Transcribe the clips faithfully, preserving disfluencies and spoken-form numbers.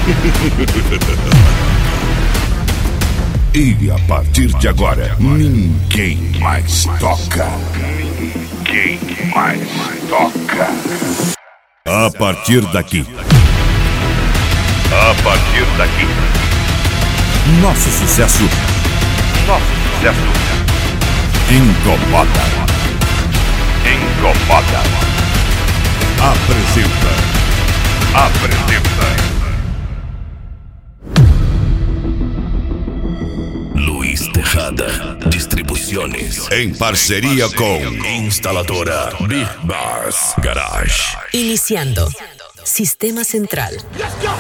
E a partir de agora, ninguém mais toca. Ninguém mais toca. A partir daqui. A partir daqui. Nosso sucesso. Nosso sucesso. Incomoda. Incomoda. Apresenta. Apresenta. Luiz Tejada Distribuições, em parceria com Instaladora Big Bars Garage. Iniciando Sistema Central. Let's go.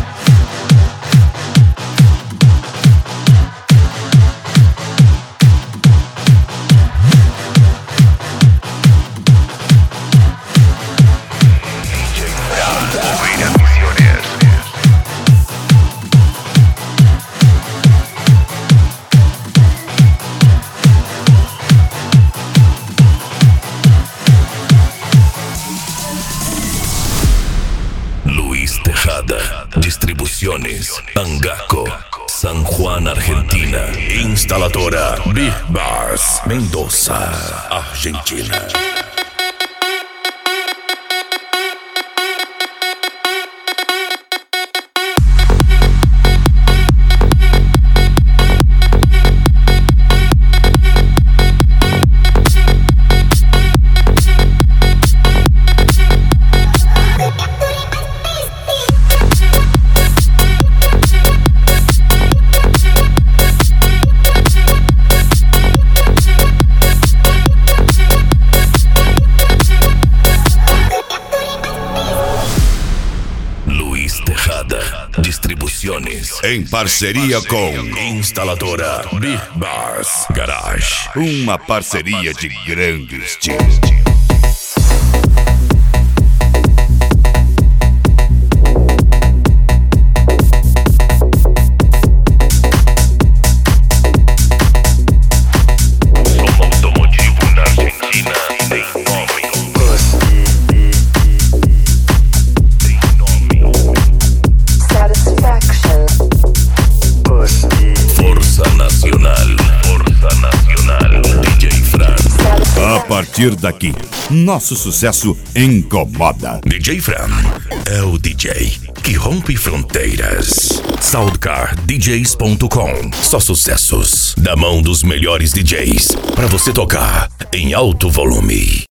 Tejada Distribuições, Angaco, San Juan, Argentina. Instaladora Big Bars, Mendoza, Argentina. Tejada Distribuições, em parceria com Instaladora Big Bars Garage. Uma parceria de grande estilo. A partir daqui, nosso sucesso incomoda. D J Fran é o D J que rompe fronteiras. Soundcar D Js ponto com. Só sucessos da mão dos melhores D Js para você tocar em alto volume.